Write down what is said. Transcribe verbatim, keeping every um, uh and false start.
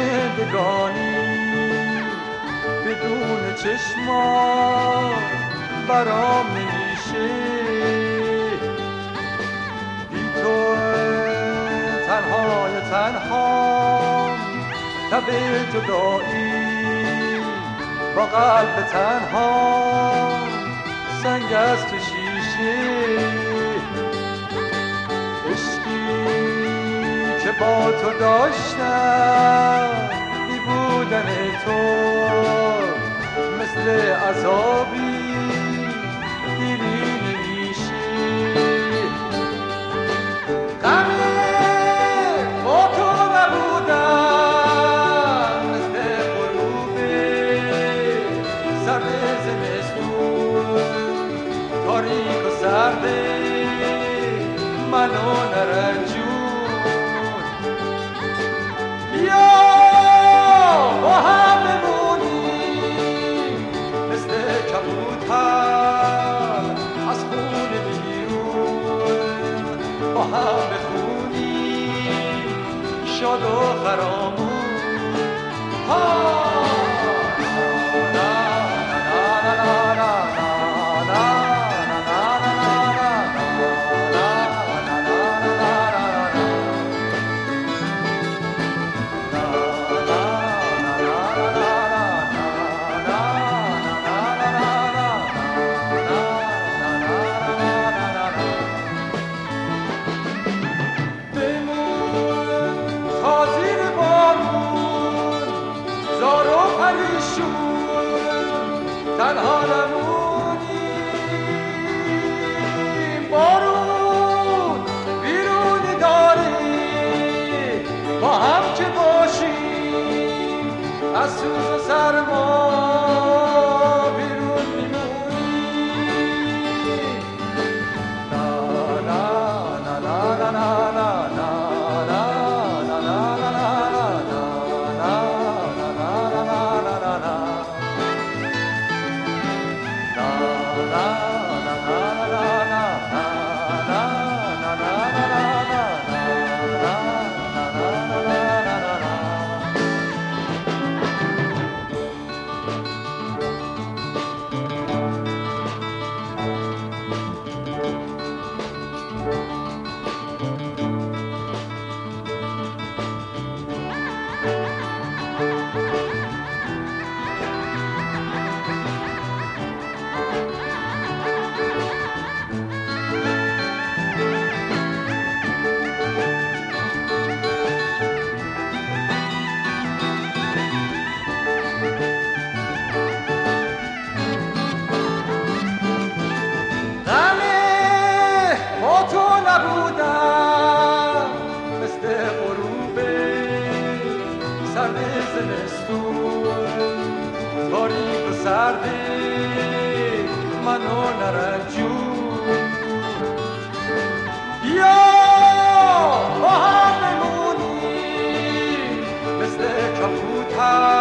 زندگانی بدون چشمان برام نمیشه، بی تو تنهای تنهام، تب جدایی با قلب تنها سنگ از تو شیشه. عشقی که با تو داشتم بی بودن تو مثل عذابی دیری نمیشه. غم با تو نبودم مثل غروب سرد زمستون، تاریک و سرده منو نرنجون. بیا با هم بمونیم مثل کبوتر از خون بیرون، با هم بخونیم شاد و خرامون. تنها نمونیم، بارون بیرونی داری، با هم که باشیم از سوز و سرما بیرون میمونیم. لا لا لا لا لا لا لا نبودم مثل غروب سرد زمستون، تاریک و سرده منو نرنجون. بیا با هم بمونیم مثل کبوتر